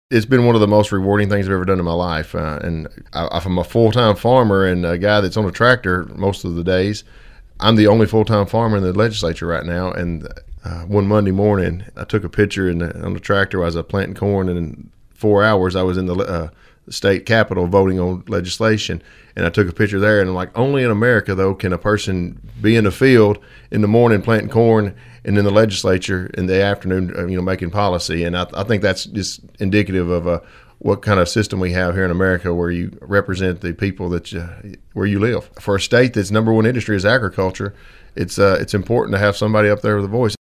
It's been one of the most rewarding things I've ever done in my life. If I'm a full-time farmer and a guy that's on a tractor most of the days, I'm the only full-time farmer in the legislature right now. And one Monday morning, I took a picture on the tractor as I was planting corn, and in 4 hours I was in the state capitol voting on legislation. And I took a picture there, and I'm like, only in America, though, can a person be in the field in the morning planting corn and in the legislature in the afternoon, making policy. And I think that's just indicative of what kind of system we have here in America, where you represent the people where you live. For a state that's number one industry is agriculture, it's important to have somebody up there with a voice.